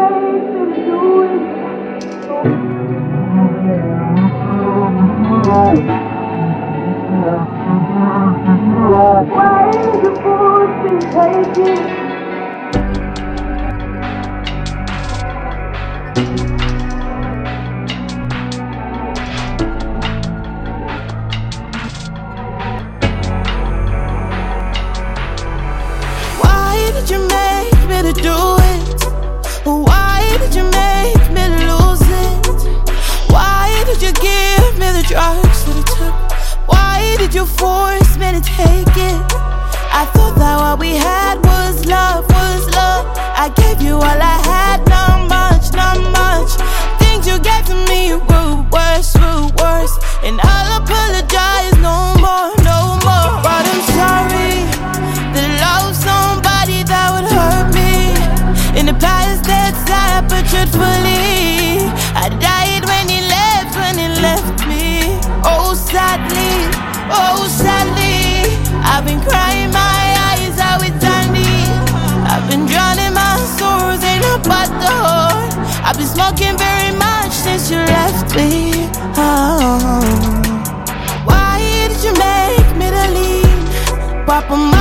Why did you force me to take it? Why did you make me to do it? Why did you make me to lose it? Why did you give me the drugs that it took? Why did you force me to take it? I thought that what we had was love, was love. I gave you all I had, not much, not much. Things you gave to me were worse, and I'll apologize no more, no more. But I'm sorry that I loved somebody that would hurt me. In the past that's I butchered fully. I died when he left me. Oh sadly, I've been crying my eyes out with Dandy. I've been drowning my sorrows in a bottle. I've been smoking very much since you left me. Oh. Why did you make me to leave? Papa,